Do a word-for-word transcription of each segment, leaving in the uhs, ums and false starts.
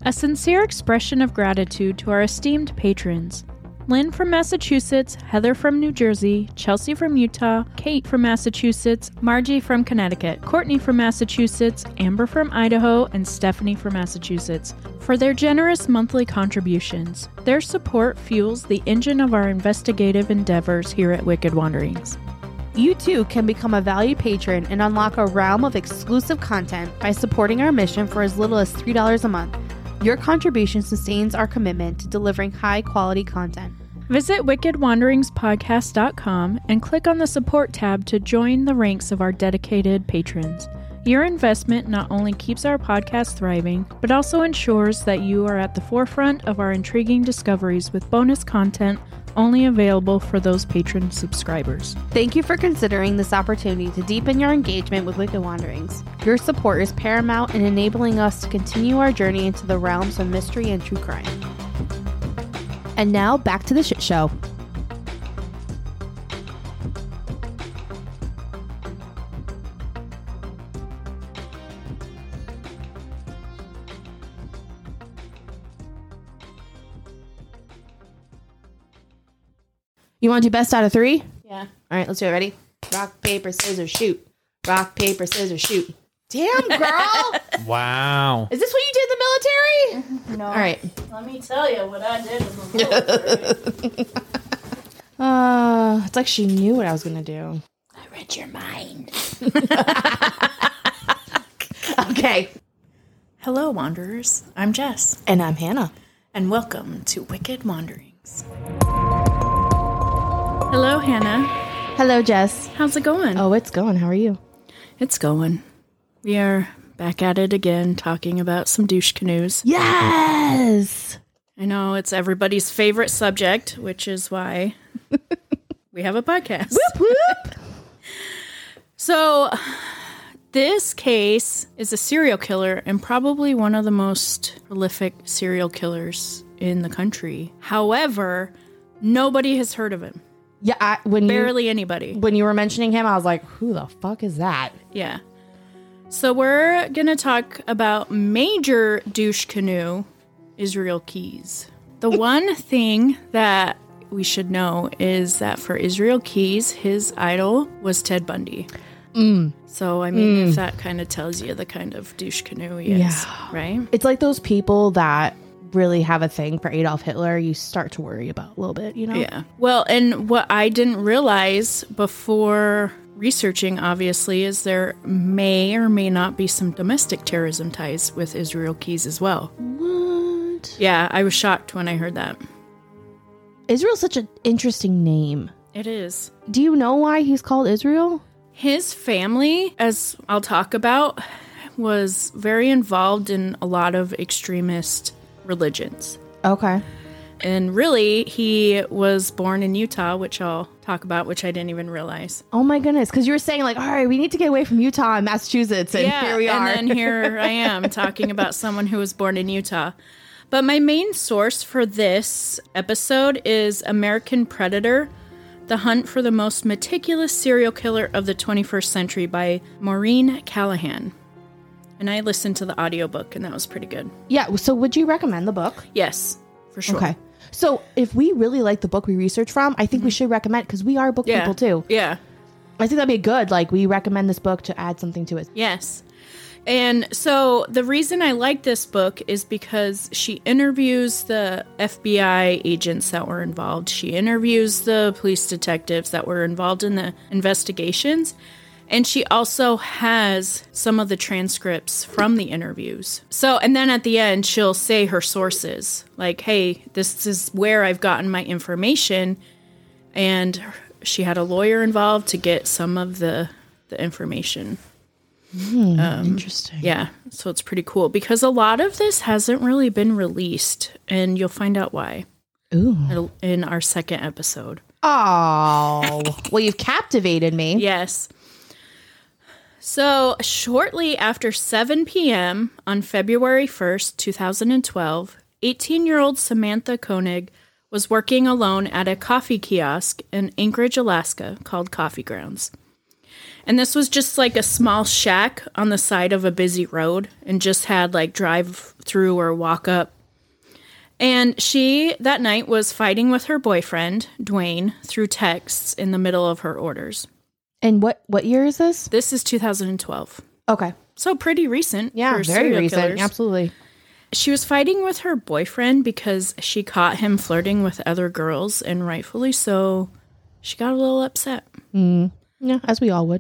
A sincere expression of gratitude to our esteemed patrons. Lynn from Massachusetts, Heather from New Jersey, Chelsea from Utah, Kate from Massachusetts, Margie from Connecticut, Courtney from Massachusetts, Amber from Idaho, and Stephanie from Massachusetts for their generous monthly contributions. Their support fuels the engine of our investigative endeavors here at Wicked Wanderings. You too can become a valued patron and unlock a realm of exclusive content by supporting our mission for as little as three dollars a month. Your contribution sustains our commitment to delivering high-quality content. Visit wicked wanderings podcast dot com and click on the support tab to join the ranks of our dedicated patrons. Your investment not only keeps our podcast thriving, but also ensures that you are at the forefront of our intriguing discoveries with bonus content only available for those patron subscribers. Thank you for considering this opportunity to deepen your engagement with Wicked Wanderings. Your support is paramount in enabling us to continue our journey into the realms of mystery and true crime. And now, back to the shit show. You want to do best out of three? Yeah. All right, let's do it. Ready? Rock, paper, scissors, shoot. Rock, paper, scissors, shoot. Damn, girl. Wow. Is this what you did in the military? No. All right. Let me tell you what I did in the military. uh, it's like she knew what I was going to do. I read your mind. Okay. Hello, Wanderers. I'm Jess. And I'm Hannah. And welcome to Wicked Wanderings. Hello, Hannah. Hello, Jess. How's it going? Oh, it's going. How are you? It's going. We are back at it again, talking about some douche canoes. Yes! I know, it's everybody's favorite subject, which is why we have a podcast. Whoop, whoop! So, this case is a serial killer and probably one of the most prolific serial killers in the country. However, nobody has heard of him. Yeah, I, when Barely you, anybody. When you were mentioning him, I was like, who the fuck is that? Yeah. So we're going to talk about major douche canoe, Israel Keyes. The one thing that we should know is that for Israel Keyes, his idol was Ted Bundy. Mm. So, I mean, Mm. if that kind of tells you the kind of douche canoe he is, Yeah. right? It's like those people that really have a thing for Adolf Hitler, you start to worry about a little bit, you know? Yeah. Well, and what I didn't realize before researching, obviously, is there may or may not be some domestic terrorism ties with Israel Keyes as well. What? Yeah, I was shocked when I heard that. Israel's such an interesting name. It is. Do you know why he's called Israel? His family, as I'll talk about, was very involved in a lot of extremist religions. Okay. And really, he was born in Utah, which I'll talk about, which I didn't even realize. Oh my goodness, because you were saying like, all right, we need to get away from Utah and Massachusetts, and yeah, here we are. And then here I am talking about someone who was born in Utah. But my main source for this episode is American Predator, The Hunt for the Most Meticulous Serial Killer of the twenty-first Century by Maureen Callahan. And I listened to the audiobook, and that was pretty good. Yeah, so would you recommend the book? Yes, for sure. Okay. So if we really like the book we researched from, I think mm-hmm. we should recommend, because we are book yeah. people too. Yeah. I think that'd be good. Like, we recommend this book to add something to it. Yes. And so the reason I like this book is because she interviews the F B I agents that were involved. She interviews the police detectives that were involved in the investigations. And she also has some of the transcripts from the interviews. So, and then at the end, she'll say her sources. Like, hey, this is where I've gotten my information. And she had a lawyer involved to get some of the, the information. Mm, um, interesting. Yeah, so it's pretty cool. Because a lot of this hasn't really been released. And you'll find out why. Ooh. In our second episode. Oh, well, you've captivated me. Yes. So, shortly after seven p.m. on February first, twenty twelve, eighteen-year-old Samantha Koenig was working alone at a coffee kiosk in Anchorage, Alaska, called Coffee Grounds. And this was just like a small shack on the side of a busy road and just had like drive through or walk up. And she, that night, was fighting with her boyfriend, Dwayne, through texts in the middle of her orders. And what, what year is this? This is two thousand twelve. Okay. So pretty recent. Yeah, for very recent. Killers. Absolutely. She was fighting with her boyfriend because she caught him flirting with other girls, and rightfully so, she got a little upset. Mm. Yeah, as we all would.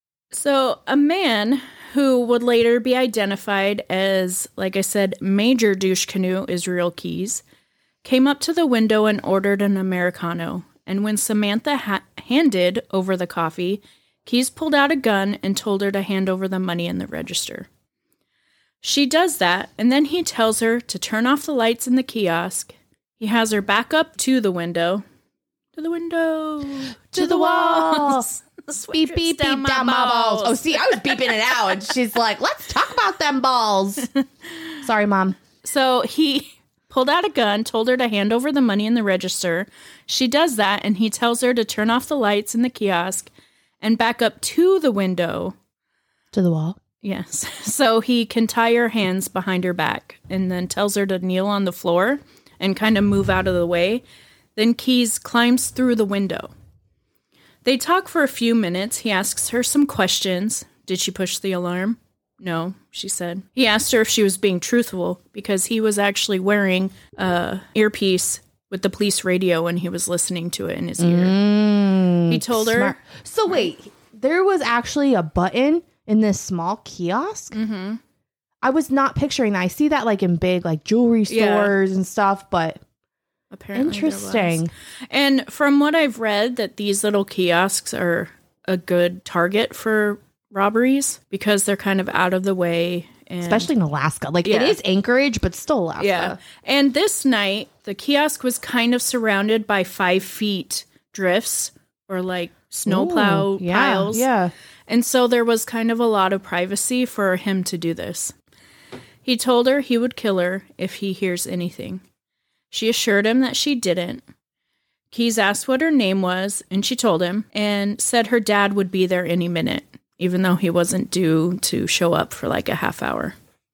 So a man who would later be identified as, like I said, Major Douche Canoe Israel Keys, came up to the window and ordered an Americano. And when Samantha ha- handed over the coffee, Keys pulled out a gun and told her to hand over the money in the register. She does that, and then he tells her to turn off the lights in the kiosk. He has her back up to the window. To the window. To, to the walls. Beep, beep, down, beep, down my balls. Oh, see, I was beeping it out, and she's like, let's talk about them balls. Sorry, Mom. So he pulled out a gun, told her to hand over the money in the register. She does that, and he tells her to turn off the lights in the kiosk and back up to the window. To the wall? Yes. So he can tie her hands behind her back and then tells her to kneel on the floor and kind of move out of the way. Then Keys climbs through the window. They talk for a few minutes. He asks her some questions. Did she push the alarm? No, she said. He asked her if she was being truthful because he was actually wearing a earpiece with the police radio when he was listening to it in his ear. Mm, he told smart. her. So wait, there was actually a button in this small kiosk? Mm-hmm. I was not picturing that. I see that like in big like jewelry stores yeah. and stuff, but apparently interesting. And from what I've read, that these little kiosks are a good target for robberies because they're kind of out of the way. And especially in Alaska. Like yeah. it is Anchorage, but still Alaska. Yeah. And this night, the kiosk was kind of surrounded by five feet drifts or like snowplow Ooh, yeah, piles. Yeah. And so there was kind of a lot of privacy for him to do this. He told her he would kill her if he hears anything. She assured him that she didn't. Keys asked what her name was, and she told him, and said her dad would be there any minute, even though he wasn't due to show up for like a half hour.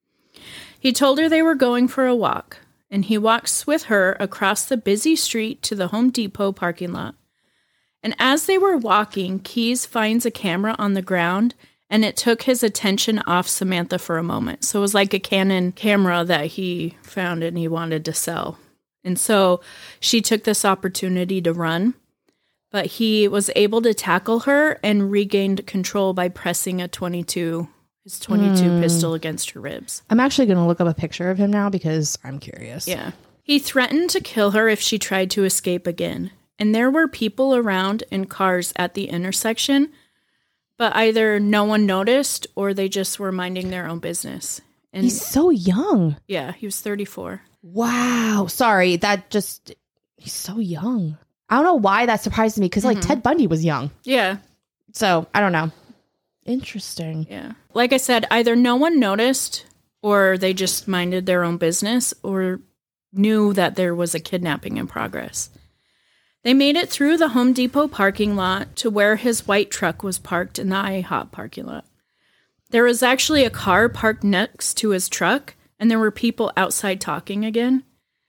He told her they were going for a walk, and he walks with her across the busy street to the Home Depot parking lot. And as they were walking, Keys finds a camera on the ground, and it took his attention off Samantha for a moment. So it was like a Canon camera that he found and he wanted to sell. And so she took this opportunity to run, but he was able to tackle her and regained control by pressing a twenty-two, his twenty-two mm. pistol against her ribs. I'm actually going to look up a picture of him now because I'm curious. Yeah. He threatened to kill her if she tried to escape again. And there were people around in cars at the intersection, but either no one noticed or they just were minding their own business. And he's so young. Yeah, he was thirty-four. Wow. Sorry, that just, he's so young. I don't know why that surprised me because, mm-hmm. like, Ted Bundy was young. Yeah. So, I don't know. Interesting. Yeah. Like I said, either no one noticed or they just minded their own business or knew that there was a kidnapping in progress. They made it through the Home Depot parking lot to where his white truck was parked in the IHOP parking lot. There was actually a car parked next to his truck, and there were people outside talking again.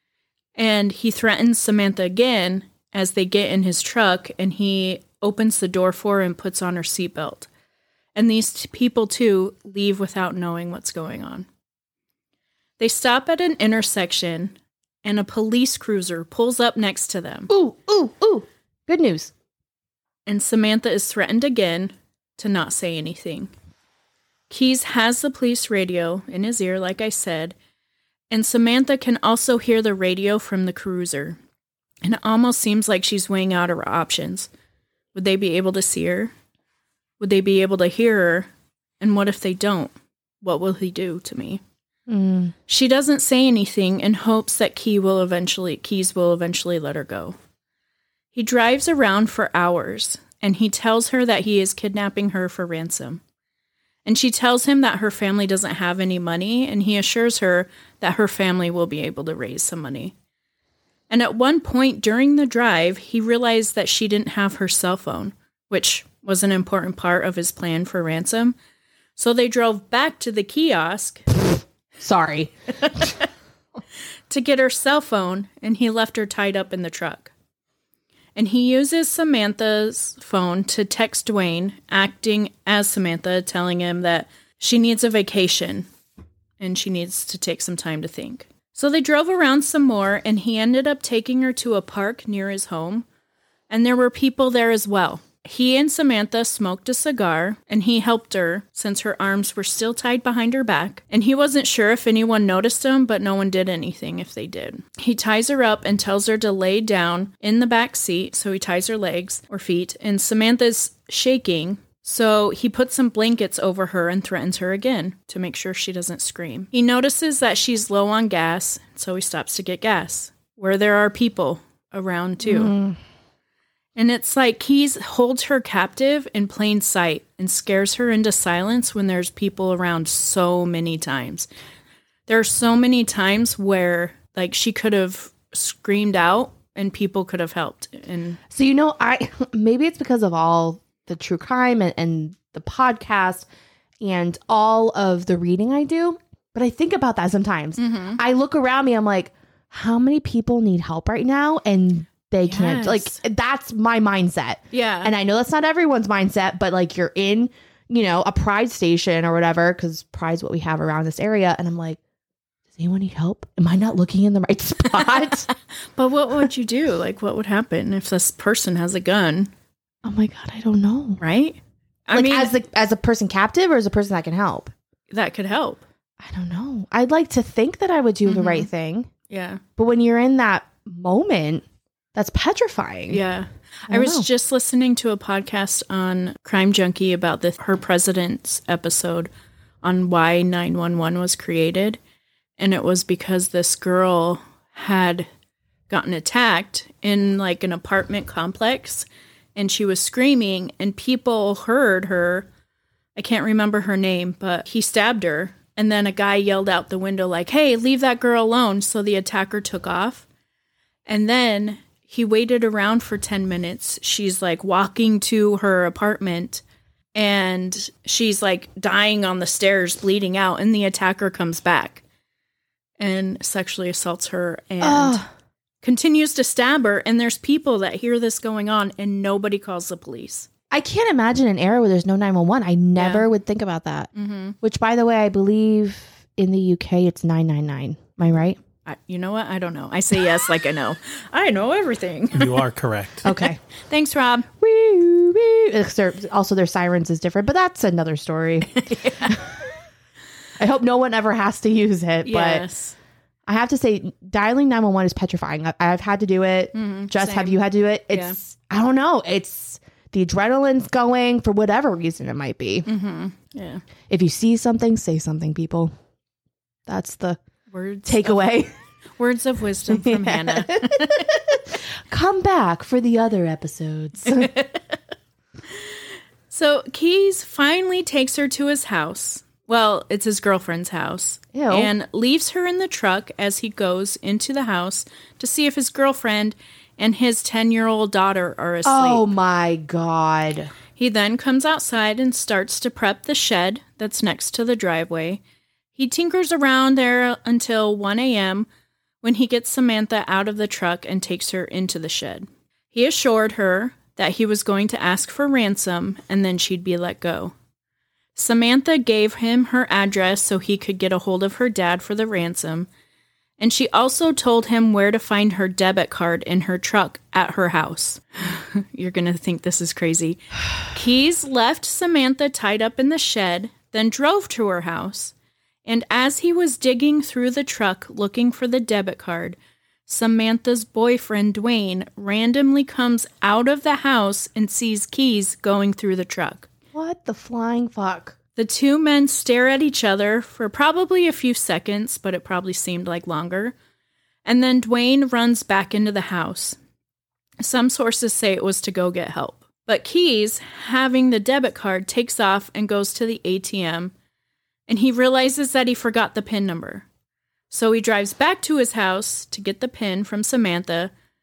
And he threatens Samantha again as they get in his truck, and he opens the door for her and puts on her seatbelt. And these t- people, too, leave without knowing what's going on. They stop at an intersection, and a police cruiser pulls up next to them. Ooh, ooh, ooh. Good news. And Samantha is threatened again to not say anything. Keys has the police radio in his ear, like I said, and Samantha can also hear the radio from the cruiser. And it almost seems like she's weighing out her options. Would they be able to see her? Would they be able to hear her? And what if they don't? What will he do to me? Mm. She doesn't say anything in hopes that Key will eventually, Keys will eventually let her go. He drives around for hours, and he tells her that he is kidnapping her for ransom. And she tells him that her family doesn't have any money, and he assures her that her family will be able to raise some money. And at one point during the drive, he realized that she didn't have her cell phone, which was an important part of his plan for ransom. So they drove back to the kiosk. Sorry. to get her cell phone, and he left her tied up in the truck. And he uses Samantha's phone to text Dwayne, acting as Samantha, telling him that she needs a vacation and she needs to take some time to think. So they drove around some more, and he ended up taking her to a park near his home, and there were people there as well. He and Samantha smoked a cigar, and he helped her since her arms were still tied behind her back, and he wasn't sure if anyone noticed him, but no one did anything if they did. He ties her up and tells her to lay down in the back seat, so he ties her legs or feet, and Samantha's shaking, so he puts some blankets over her and threatens her again to make sure she doesn't scream. He notices that she's low on gas, so he stops to get gas, where there are people around too. Mm. And it's like he holds her captive in plain sight and scares her into silence when there's people around so many times. There are so many times where like she could have screamed out and people could have helped. And so, you know, I maybe it's because of all the true crime and, and the podcast and all of the reading I do. But I think about that sometimes. Mm-hmm. I look around me, I'm like, how many people need help right now? And they yes. can't, like, that's my mindset. Yeah. And I know that's not everyone's mindset, but like you're in, you know, a Pride station or whatever, because Pride's what we have around this area. And I'm like, does anyone need help? Am I not looking in the right spot? But what would you do? Like, what would happen if this person has a gun? Oh my God, I don't know. Right? I like mean, as a, as a person captive or as a person that can help? That could help. I don't know. I'd like to think that I would do mm-hmm. the right thing. Yeah. But when you're in that moment, that's petrifying. Yeah. I, I was know. just listening to a podcast on Crime Junkie about the Her President's episode on why nine one one was created. And it was because this girl had gotten attacked in like an apartment complex and she was screaming and people heard her. I can't remember her name, but he stabbed her. And then a guy yelled out the window like, hey, leave that girl alone. So the attacker took off. And then he waited around for ten minutes. She's like walking to her apartment and she's like dying on the stairs, bleeding out. And the attacker comes back and sexually assaults her and Ugh. continues to stab her. And there's people that hear this going on and nobody calls the police. I can't imagine an era where there's no nine one one. I never yeah. would think about that. Mm-hmm. Which, by the way, I believe in the U K, it's nine nine nine. Am I right? I, you know what? I don't know. I say yes like I know. I know everything. You are correct. Okay. Thanks, Rob. Wee, wee. Also, their sirens is different, but that's another story. Yeah. I hope no one ever has to use it. Yes. But I have to say, dialing nine one one is petrifying. I, I've had to do it. Mm-hmm, Just same. Have you had to do it? It's, yeah. I don't know. It's the adrenaline's going for whatever reason it might be. Mm-hmm. Yeah. If you see something, say something, people. That's the words takeaway. Of, words of wisdom from yeah. Hannah. Come back for the other episodes. So Keys finally takes her to his house. Well, it's his girlfriend's house. Ew. And leaves her in the truck as he goes into the house to see if his girlfriend and his ten-year-old daughter are asleep. Oh, my God. He then comes outside and starts to prep the shed that's next to the driveway. He tinkers around there until one a.m. when he gets Samantha out of the truck and takes her into the shed. He assured her that he was going to ask for ransom and then she'd be let go. Samantha gave him her address so he could get a hold of her dad for the ransom, and she also told him where to find her debit card in her truck at her house. You're going to think this is crazy. Keys left Samantha tied up in the shed, then drove to her house. And as he was digging through the truck looking for the debit card, Samantha's boyfriend, Dwayne, randomly comes out of the house and sees Keys going through the truck. What the flying fuck? The two men stare at each other for probably a few seconds, but it probably seemed like longer. And then Dwayne runs back into the house. Some sources say it was to go get help. But Keys, having the debit card, takes off and goes to the A T M. And he realizes that he forgot the PIN number. So he drives back to his house to get the PIN from Samantha.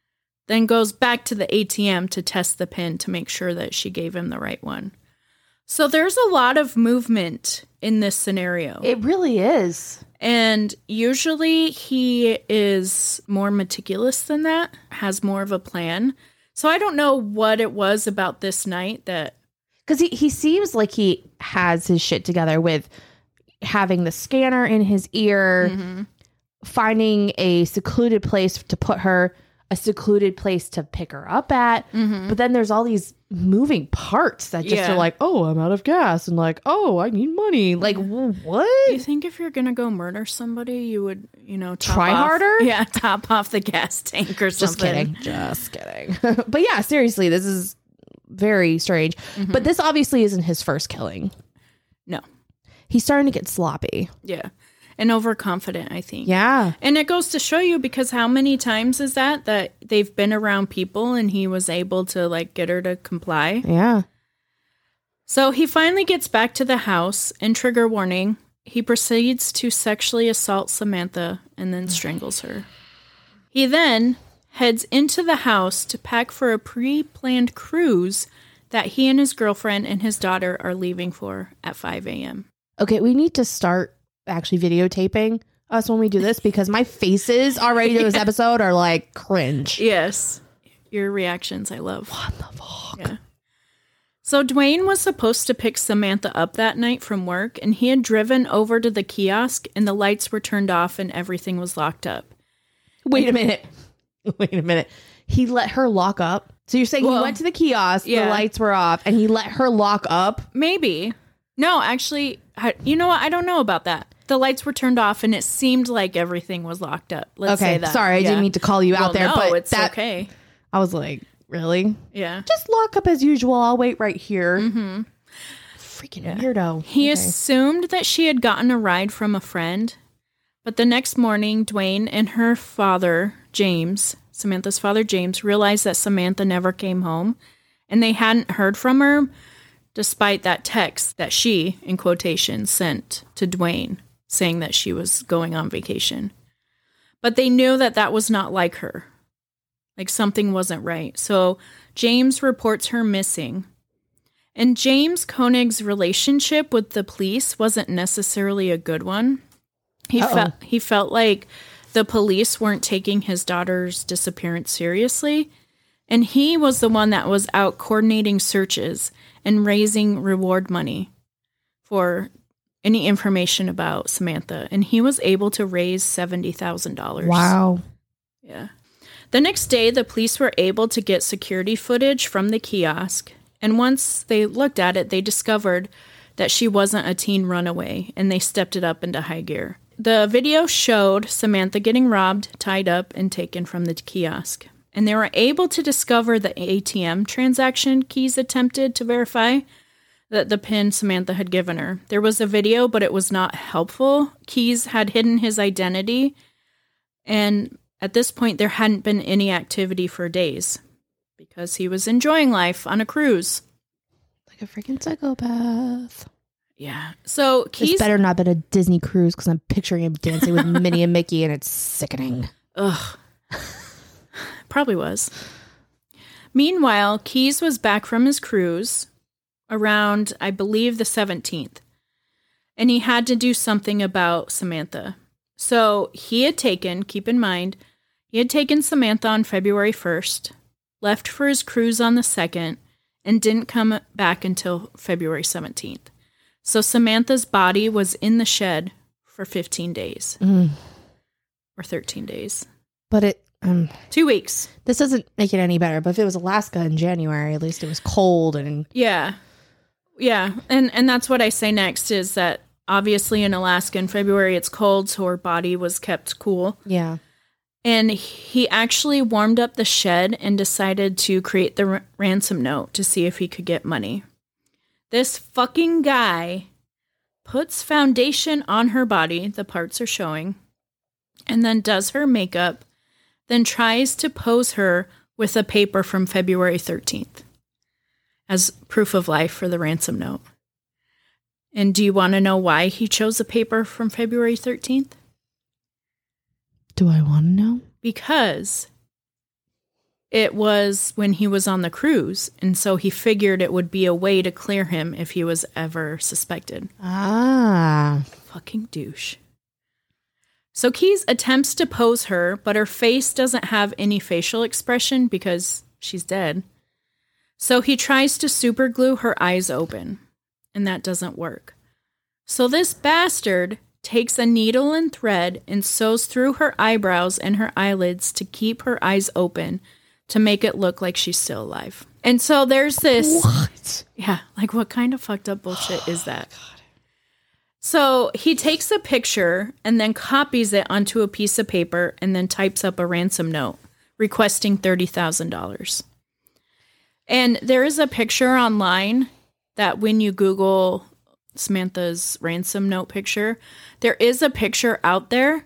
then goes back to the A T M to test the pin to make sure that she gave him the right one. So there's a lot of movement in this scenario. It really is. And usually he is more meticulous than that, has more of a plan. So I don't know what it was about this night that... Because he, he seems like he has his shit together with having the scanner in his ear, mm-hmm. finding a secluded place to put her, a secluded place to pick her up at. Mm-hmm. But then there's all these moving parts that just Yeah. are like, oh, I'm out of gas. And like, oh, I need money. Like, what? You think if you're going to go murder somebody, you would, you know, top Try off, harder? Yeah, top off the gas tank or Just something. kidding. Just kidding. But yeah, seriously, this is very strange. Mm-hmm. But this obviously isn't his first killing. No. He's starting to get sloppy. Yeah. And overconfident, I think. Yeah. And it goes to show you, because how many times is that that they've been around people and he was able to like get her to comply? Yeah. So he finally gets back to the house, and trigger warning, he proceeds to sexually assault Samantha and then strangles her. He then heads into the house to pack for a pre-planned cruise that he and his girlfriend and his daughter are leaving for at five a.m. Okay, we need to start actually videotaping us when we do this, because my faces already to this Yeah. episode are like cringe. Yes. Your reactions, I love. What the fuck? Yeah. So Dwayne was supposed to pick Samantha up that night from work, and he had driven over to the kiosk, and the lights were turned off and everything was locked up. Wait a minute. Wait a minute. He let her lock up? So you're saying Well, he went to the kiosk, yeah. the lights were off, and he let her lock up? Maybe. No, actually, I, you know what? I don't know about that. The lights were turned off, and it seemed like everything was locked up. Let's okay, say that. sorry, I Yeah. didn't mean to call you well, out there, no, but it's that, okay. I was like, really? Yeah. Just lock up as usual. I'll wait right here. Mm-hmm. Freaking yeah. weirdo. He Okay. assumed that she had gotten a ride from a friend, but the next morning, Dwayne and her father, James, Samantha's father, James, realized that Samantha never came home, and they hadn't heard from her, despite that text that she, in quotation, sent to Dwayne, saying that she was going on vacation. But they knew that that was not like her. Like something wasn't right. So James reports her missing. And James Koenig's relationship with the police wasn't necessarily a good one. He Uh-oh. felt he felt like the police weren't taking his daughter's disappearance seriously, and he was the one that was out coordinating searches and raising reward money for any information about Samantha, and he was able to raise seventy thousand dollars. Wow. Yeah. The next day, the police were able to get security footage from the kiosk, and once they looked at it, they discovered that she wasn't a teen runaway, and they stepped it up into high gear. The video showed Samantha getting robbed, tied up, and taken from the kiosk, and they were able to discover the A T M transaction Keys attempted to verify that the pin Samantha had given her. There was a video, but it was not helpful. Keys had hidden his identity, and at this point, there hadn't been any activity for days because he was enjoying life on a cruise. Like a freaking psychopath. Yeah. So Keys... This better not been a Disney cruise, because I'm picturing him dancing with Minnie and Mickey, and it's sickening. Ugh. Probably was. Meanwhile, Keys was back from his cruise around, I believe, the seventeenth. And he had to do something about Samantha. So he had taken, keep in mind, he had taken Samantha on February first, left for his cruise on the second, and didn't come back until February seventeenth. So Samantha's body was in the shed for fifteen days. Mm. Or thirteen days. But it... Um, Two weeks. this doesn't make it any better, but if it was Alaska in January, at least it was cold and... Yeah. Yeah. And and that's what I say next, is that obviously in Alaska in February it's cold, so her body was kept cool. Yeah. And he actually warmed up the shed and decided to create the r- ransom note to see if he could get money. This fucking guy puts foundation on her body, the parts are showing, and then does her makeup, then tries to pose her with a paper from February thirteenth as proof of life for the ransom note. And do you want to know why he chose a paper from February thirteenth? Do I want to know? Because It was when he was on the cruise, and so he figured it would be a way to clear him if he was ever suspected. Ah. Fucking douche. So Keyes attempts to pose her, but her face doesn't have any facial expression because she's dead. So he tries to superglue her eyes open, and that doesn't work. So this bastard takes a needle and thread and sews through her eyebrows and her eyelids to keep her eyes open to make it look like she's still alive. And so there's this... What? Yeah, like what kind of fucked up bullshit is that? God. So he takes a picture and then copies it onto a piece of paper and then types up a ransom note requesting thirty thousand dollars. And there is a picture online that when you Google Samantha's ransom note picture, there is a picture out there,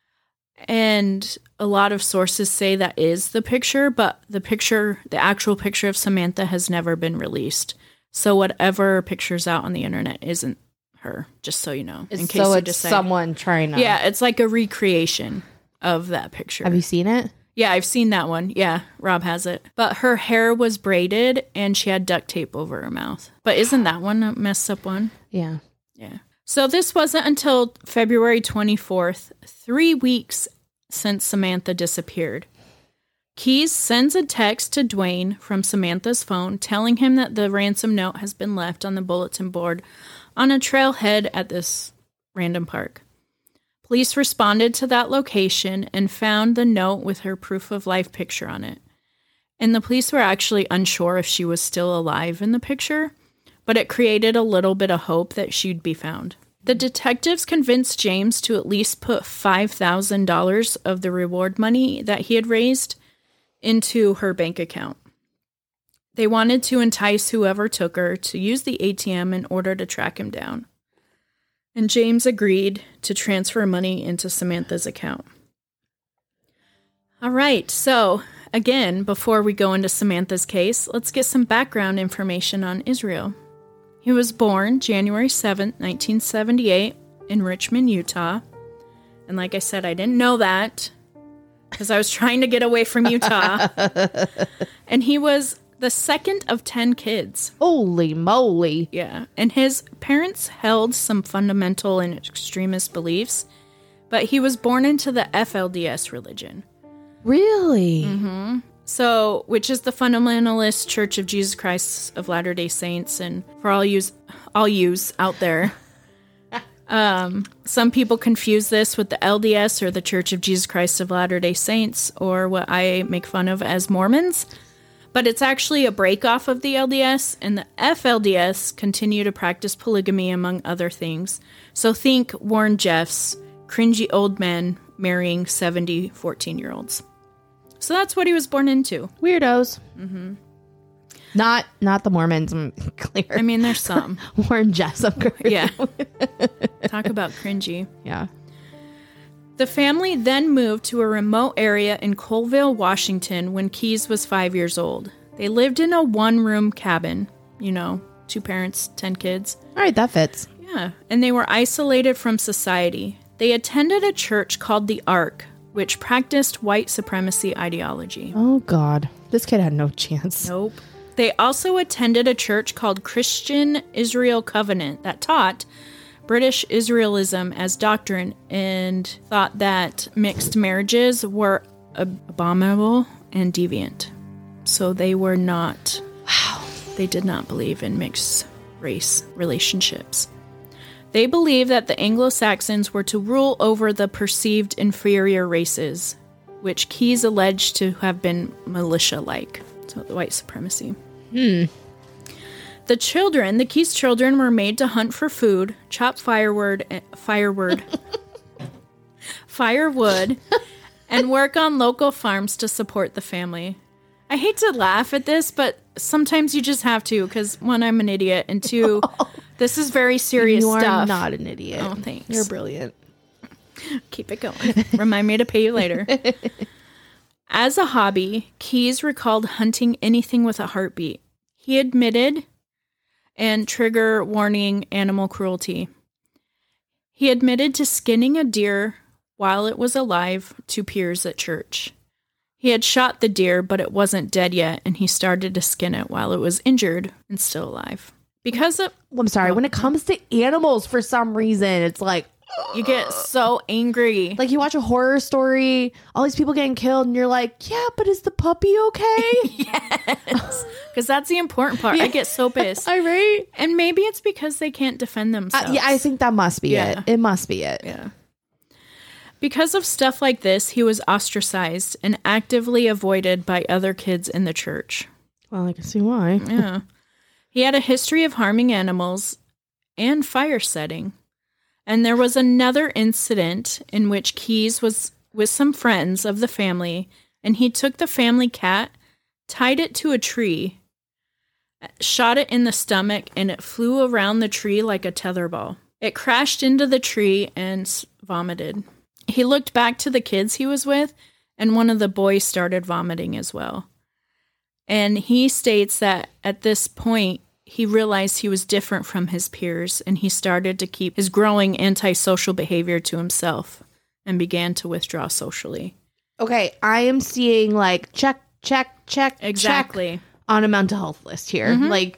and a lot of sources say that is the picture, but the picture, the actual picture of Samantha has never been released. So whatever picture's out on the internet isn't her, just so you know. It's, in case so you it's decide. someone trying to... Yeah, it's like a recreation of that picture. Have you seen it? Yeah, I've seen that one. Yeah, Rob has it. But her hair was braided and she had duct tape over her mouth. But isn't that one a messed up one? Yeah. Yeah. So this wasn't until February twenty-fourth, three weeks since Samantha disappeared. Keyes sends a text to Dwayne from Samantha's phone telling him that the ransom note has been left on the bulletin board on a trailhead at this random park. Police responded to that location and found the note with her proof of life picture on it. And the police were actually unsure if she was still alive in the picture, but it created a little bit of hope that she'd be found. The detectives convinced James to at least put five thousand dollars of the reward money that he had raised into her bank account. They wanted to entice whoever took her to use the A T M in order to track him down. And James agreed to transfer money into Samantha's account. All right, so again, before we go into Samantha's case, let's get some background information on Israel. He was born January seventh, nineteen seventy-eight in Richmond, Utah. And like I said, I didn't know that because I was trying to get away from Utah. And he was the second of ten kids. Holy moly. Yeah. And his parents held some fundamental and extremist beliefs, but he was born into the F L D S religion. Really? Mm-hmm. So, which is the Fundamentalist Church of Jesus Christ of Latter-day Saints. And for all yous, all yous out there, um, some people confuse this with the L D S or the Church of Jesus Christ of Latter-day Saints, or what I make fun of as Mormons. But it's actually a break-off of the L D S, and the F L D S continue to practice polygamy, among other things. So think Warren Jeffs, cringy old men marrying seventy fourteen-year-olds. So that's what he was born into. Weirdos. Mm-hmm. Not not the Mormons, I'm clear. I mean, there's some. Warren Jeffs, of course. Yeah. Talk about cringy. Yeah. The family then moved to a remote area in Colville, Washington when Keyes was five years old. They lived in a one-room cabin, you know, two parents, ten kids. All right, that fits. Yeah, and they were isolated from society. They attended a church called the Ark, which practiced white supremacy ideology. Oh, God. This kid had no chance. Nope. They also attended a church called Christian Israel Covenant that taught British Israelism as doctrine and thought that mixed marriages were ab- abominable and deviant. So they were not, wow, they did not believe in mixed race relationships. They believed that the Anglo-Saxons were to rule over the perceived inferior races, which Keyes alleged to have been militia-like. So the white supremacy. Hmm. The children, the Keyes children, were made to hunt for food, chop firewood, firewood, firewood, and work on local farms to support the family. I hate to laugh at this, but sometimes you just have to, because one, I'm an idiot, and two, this is very serious you stuff. You are not an idiot. Oh, thanks. You're brilliant. Keep it going. Remind me to pay you later. As a hobby, Keyes recalled hunting anything with a heartbeat. He admitted, and trigger warning, animal cruelty. He admitted to skinning a deer while it was alive to peers at church. He had shot the deer, but it wasn't dead yet, and he started to skin it while it was injured and still alive. Because of... I'm sorry. When it comes to animals, for some reason, it's like... You get so angry. Like, you watch a horror story, all these people getting killed, and you're like, yeah, but is the puppy okay? Yes. Because that's the important part. Yeah. I get so pissed. I right? And maybe it's because they can't defend themselves. Uh, yeah, I think that must be yeah. it. It must be it. Yeah. Because of stuff like this, he was ostracized and actively avoided by other kids in the church. Well, I can see why. Yeah. He had a history of harming animals and fire setting. And there was another incident in which Keyes was with some friends of the family, and he took the family cat, tied it to a tree, shot it in the stomach, and it flew around the tree like a tetherball. It crashed into the tree and vomited. He looked back to the kids he was with, and one of the boys started vomiting as well. And he states that at this point, he realized he was different from his peers, and he started to keep his growing antisocial behavior to himself and began to withdraw socially. Okay, I am seeing like check, check, check, exactly check on a mental health list here. Mm-hmm. Like,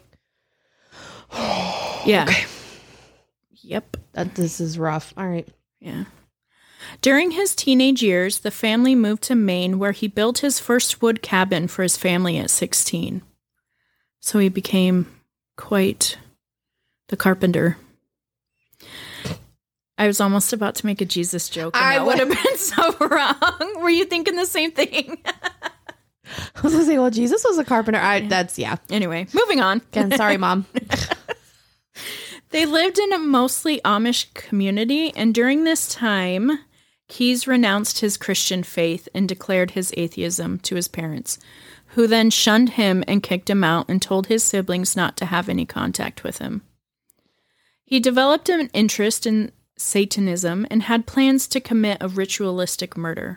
yeah. Okay. Yep. That this is rough. All right. Yeah. During his teenage years, the family moved to Maine, where he built his first wood cabin for his family at sixteen. So he became quite the carpenter. I was almost about to make a Jesus joke, and I that would have been so wrong. Were you thinking the same thing? I was gonna say, well, Jesus was a carpenter. I, yeah. That's, yeah. Anyway, moving on. Again, sorry, Mom. They lived in a mostly Amish community, and during this time, Keyes renounced his Christian faith and declared his atheism to his parents, who then shunned him and kicked him out and told his siblings not to have any contact with him. He developed an interest in Satanism and had plans to commit a ritualistic murder.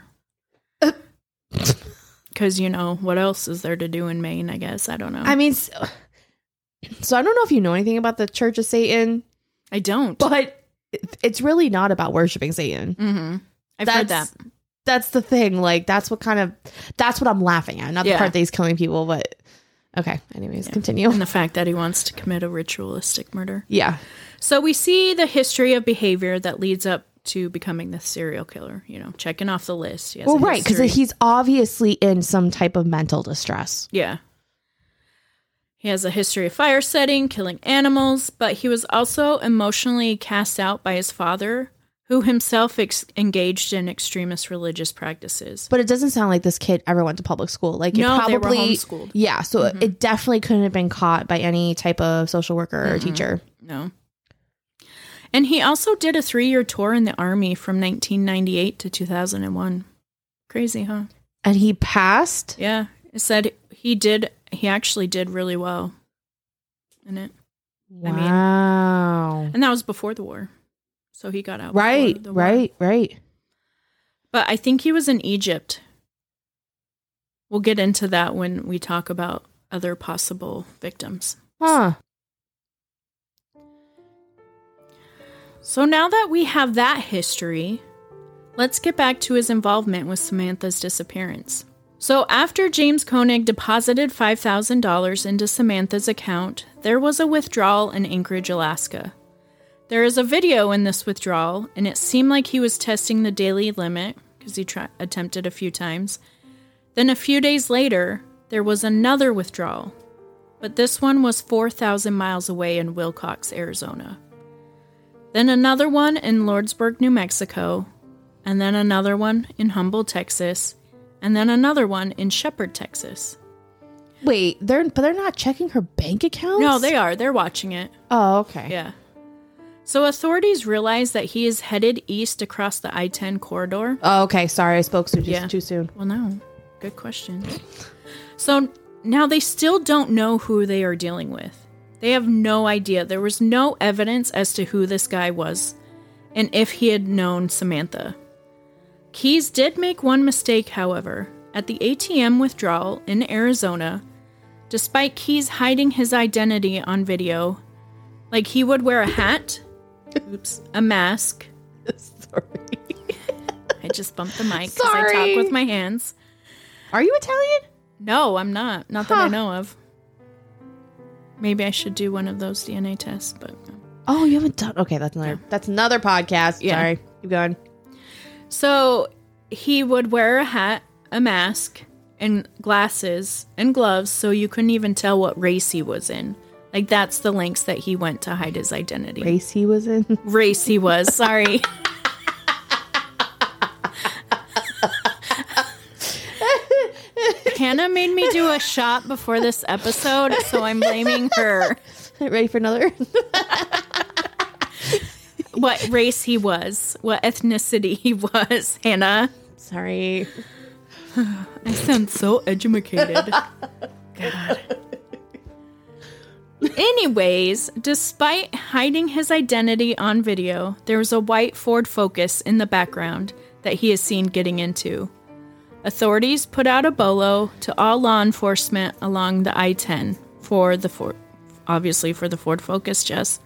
Because, you know, what else is there to do in Maine, I guess? I don't know. I mean, so, so I don't know if you know anything about the Church of Satan. I don't. But it's really not about worshiping Satan. Mm-hmm. I've that's, heard that. That's the thing. Like, that's what kind of, that's what I'm laughing at. Not the yeah. part that he's killing people, but okay. Anyways, yeah. continue. And the fact that he wants to commit a ritualistic murder. Yeah. So we see the history of behavior that leads up to becoming the serial killer, you know, checking off the list. He has well, right. Because he's obviously in some type of mental distress. Yeah. He has a history of fire setting, killing animals, but he was also emotionally cast out by his father, who himself ex- engaged in extremist religious practices. But it doesn't sound like this kid ever went to public school. Like, no, it probably, they were homeschooled. Yeah, so mm-hmm. it definitely couldn't have been caught by any type of social worker mm-hmm. or teacher. No. And he also did a three-year tour in the Army from nineteen ninety-eight to two thousand one. Crazy, huh? And he passed? Yeah. It said he did, he actually did really well in it. Wow. I mean, and that was before the war. So he got out. Right, the war. right, right. But I think he was in Egypt. We'll get into that when we talk about other possible victims. Huh. So now that we have that history, let's get back to his involvement with Samantha's disappearance. So after James Koenig deposited five thousand dollars into Samantha's account, there was a withdrawal in Anchorage, Alaska. There is a video in this withdrawal, and it seemed like he was testing the daily limit, because he try- attempted a few times. Then a few days later, there was another withdrawal, but this one was four thousand miles away in Wilcox, Arizona. Then another one in Lordsburg, New Mexico, and then another one in Humboldt, Texas, and then another one in Shepherd, Texas. Wait, they're but they're not checking her bank accounts? No, they are. They're watching it. Oh, okay. Yeah. So authorities realize that he is headed east across the I ten corridor. Oh, okay. Sorry, I spoke too, yeah. too soon. Well, no. Good question. So now they still don't know who they are dealing with. They have no idea. There was no evidence as to who this guy was and if he had known Samantha. Keyes did make one mistake, however. At the A T M withdrawal in Arizona, despite Keyes hiding his identity on video, like he would wear a hat, oops, a mask. Sorry. I just bumped the mic because I talk with my hands. Are you Italian? No, I'm not. Not Huh. that I know of. Maybe I should do one of those D N A tests, but... Oh, you haven't done... Okay, that's another, that's another podcast. Yeah. Sorry. Keep going. So he would wear a hat, a mask, and glasses and gloves so you couldn't even tell what race he was in. Like, that's the lengths that he went to hide his identity. Race he was in? Race he was, sorry. Hannah made me do a shot before this episode, so I'm blaming her. Ready for another? What race he was, what ethnicity he was, Hannah. Sorry. I sound so educated. God. Anyways, despite hiding his identity on video, there was a white Ford Focus in the background that he is seen getting into. Authorities put out a bolo to all law enforcement along the I ten for the Ford, obviously for the Ford Focus, Jess.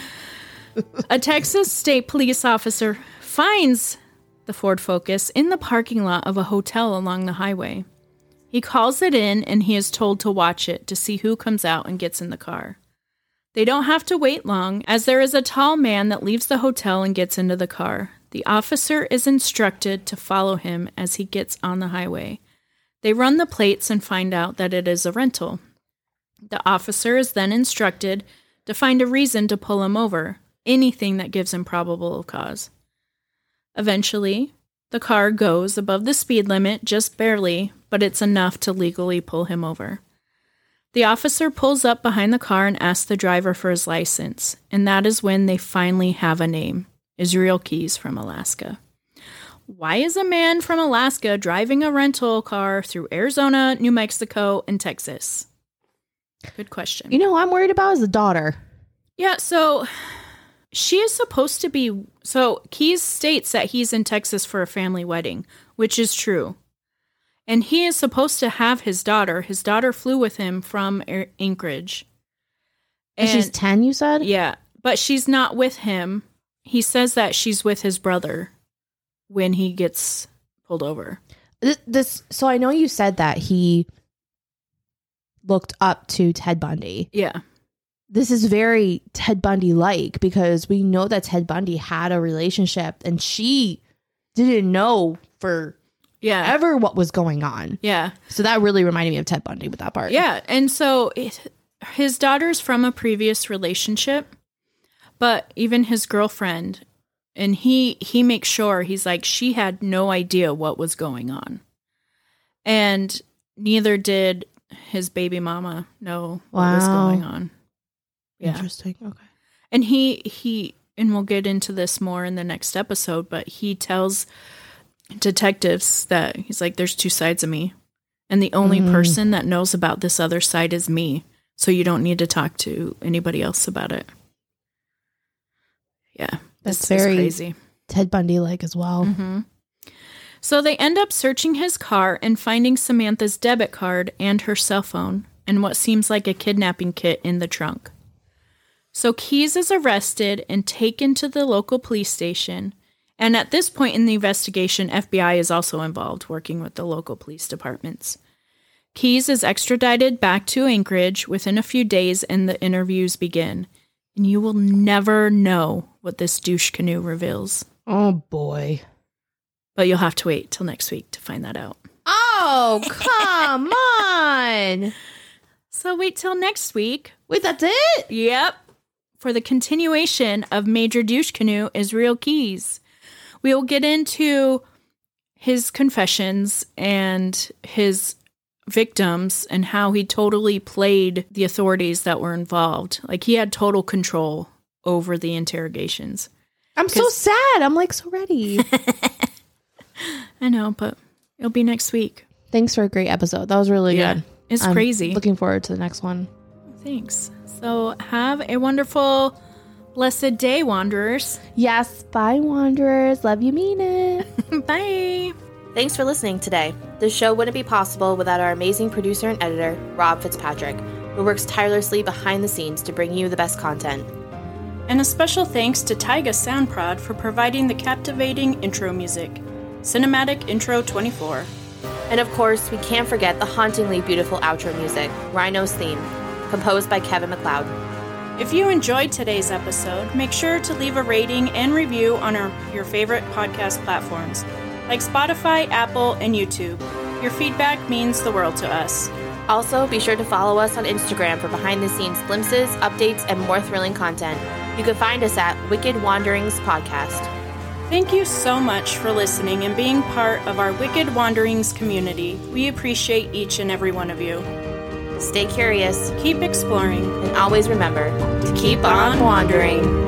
A Texas state police officer finds the Ford Focus in the parking lot of a hotel along the highway. He calls it in and he is told to watch it to see who comes out and gets in the car. They don't have to wait long, as there is a tall man that leaves the hotel and gets into the car. The officer is instructed to follow him as he gets on the highway. They run the plates and find out that it is a rental. The officer is then instructed to find a reason to pull him over, anything that gives him probable cause. Eventually, the car goes above the speed limit just barely, but it's enough to legally pull him over. The officer pulls up behind the car and asks the driver for his license, and that is when they finally have a name. Israel Keys from Alaska. Why is a man from Alaska driving a rental car through Arizona, New Mexico, and Texas? Good question. You know who I'm worried about is the daughter. Yeah, so she is supposed to be... So Keys states that he's in Texas for a family wedding, which is true. And he is supposed to have his daughter. His daughter flew with him from Anchorage. And, and she's ten, you said? Yeah, but she's not with him. He says that she's with his brother when he gets pulled over. This, so I know you said that he looked up to Ted Bundy. Yeah. This is very Ted Bundy-like because we know that Ted Bundy had a relationship and she didn't know for yeah. ever what was going on. Yeah. So that really reminded me of Ted Bundy with that part. Yeah. And so it, his daughter's from a previous relationship. But even his girlfriend, and he he makes sure, he's like, she had no idea what was going on. And neither did his baby mama know wow. what was going on. Yeah. Interesting. Okay. And he, he, and we'll get into this more in the next episode, but he tells detectives that he's like, there's two sides of me. And the only mm. person that knows about this other side is me. So you don't need to talk to anybody else about it. Yeah, that's very crazy. Ted Bundy-like as well. Mm-hmm. So they end up searching his car and finding Samantha's debit card and her cell phone and what seems like a kidnapping kit in the trunk. So Keys is arrested and taken to the local police station. And at this point in the investigation, F B I is also involved, working with the local police departments. Keys is extradited back to Anchorage within a few days and the interviews begin. And you will never know what this douche canoe reveals. Oh, boy. But you'll have to wait till next week to find that out. Oh, come on. So wait till next week. Wait, that's it? Yep. For the continuation of Major Douche Canoe, Israel Keys. We will get into his confessions and his victims and how he totally played the authorities that were involved. Like, he had total control over the interrogations. I'm so sad. I'm like so ready. I know, but it'll be next week. Thanks for a great episode. That was really yeah, good. It's I'm crazy. Looking forward to the next one. Thanks. So have a wonderful, blessed day, Wanderers. Yes. Bye, Wanderers. Love you, mean it. Bye. Thanks for listening today. This show wouldn't be possible without our amazing producer and editor, Rob Fitzpatrick, who works tirelessly behind the scenes to bring you the best content. And a special thanks to Taiga Soundprod for providing the captivating intro music. Cinematic Intro twenty-four. And of course, we can't forget the hauntingly beautiful outro music, Rhino's Theme, composed by Kevin MacLeod. If you enjoyed today's episode, make sure to leave a rating and review on our, your favorite podcast platforms, like Spotify, Apple, and YouTube. Your feedback means the world to us. Also, be sure to follow us on Instagram for behind-the-scenes glimpses, updates, and more thrilling content. You can find us at Wicked Wanderings Podcast. Thank you so much for listening and being part of our Wicked Wanderings community. We appreciate each and every one of you. Stay curious, keep exploring, and always remember to keep on wandering.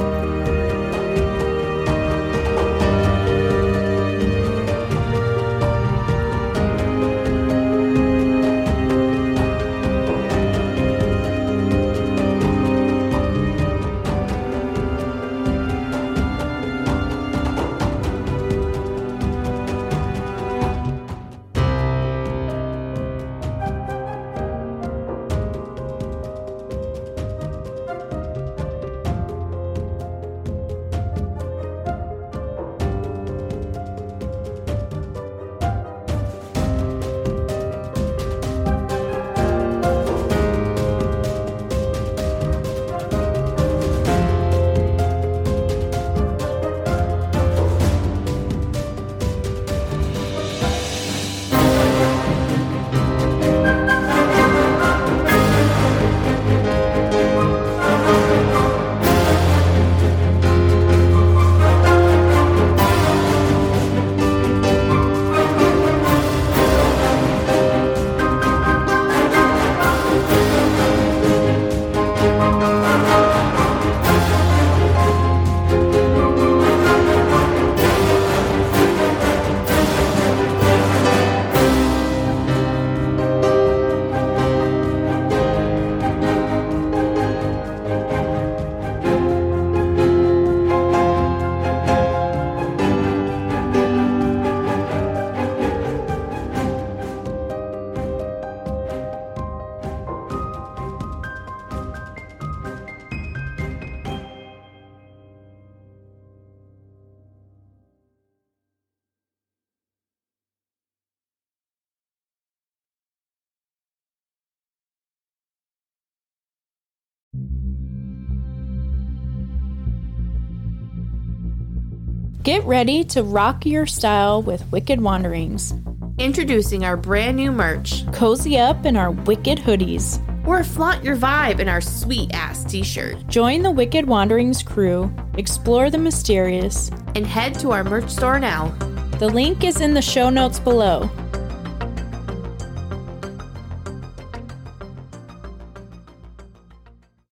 Get ready to rock your style with Wicked Wanderings. Introducing our brand new merch. Cozy up in our Wicked hoodies. Or flaunt your vibe in our sweet-ass t-shirt. Join the Wicked Wanderings crew, explore the mysterious, and head to our merch store now. The link is in the show notes below.